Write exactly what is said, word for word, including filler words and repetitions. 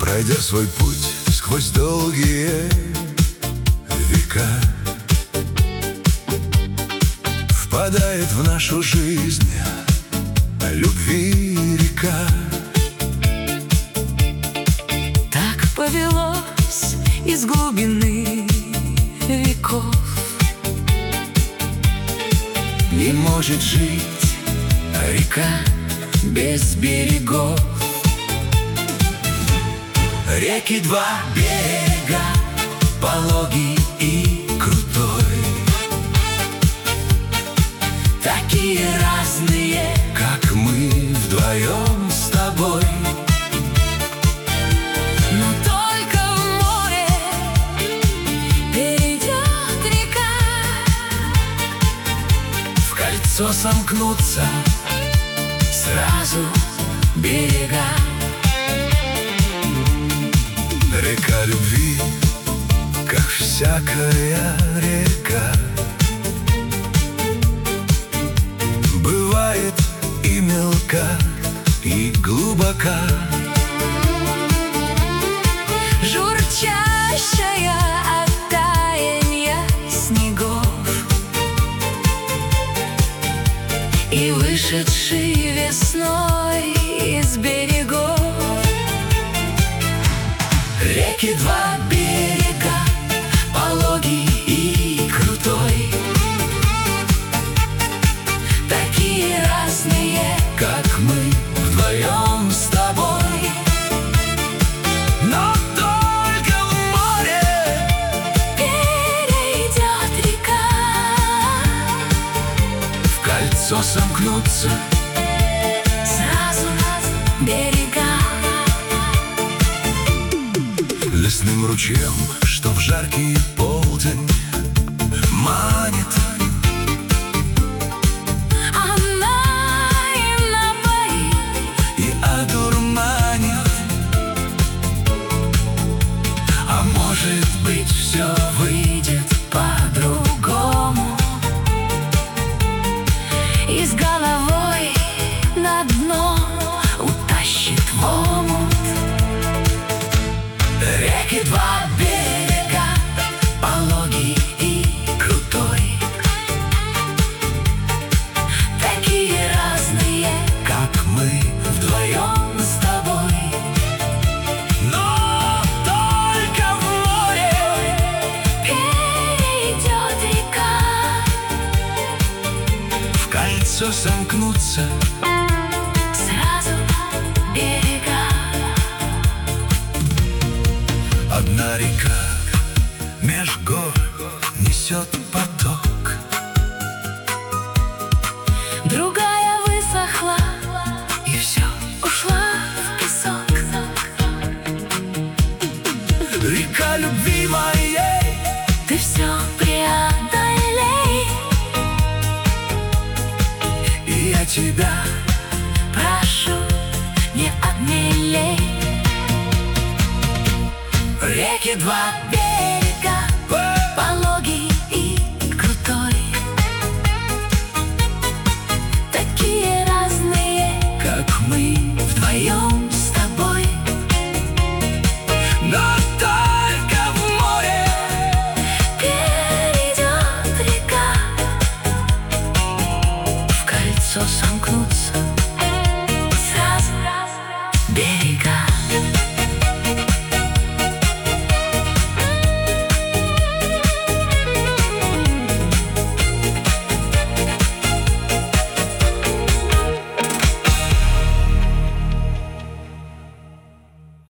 Пройдя свой путь сквозь долгие века, впадает в нашу жизнь любви река. Так повелось из глубины веков. Не может жить река без берегов. Реки два берега, пологий и крутой, такие разные, как мы вдвоем с тобой. Но только в море перейдет река, в кольцо сомкнутся сразу берега. Река любви, как всякая река, бывает и мелка, и глубока. журчащая от таяния снегов и вышедший весной из берегов. Реки два берега, пологий и крутой, такие разные, как мы вдвоем с тобой. Но только в море перейдет река, в кольцо сомкнутся сразу берега. Лесным ручьем, что в жаркий полдень манит. Она и напоит, И одурманит. А может быть, все выйдет по-другому, и с головой на дно утащит в омут. Реки два берега, пологий и крутой, Такие разные, как мы вдвоем с тобой. Но только в море перейдет река, в кольцо сомкнутся сразу берега. одна река меж гор несет поток, Другая высохла и все. ушла в песок. Река любви моей, Ты все преодолей, и я тебя прошу, не обмелей. реки два берега,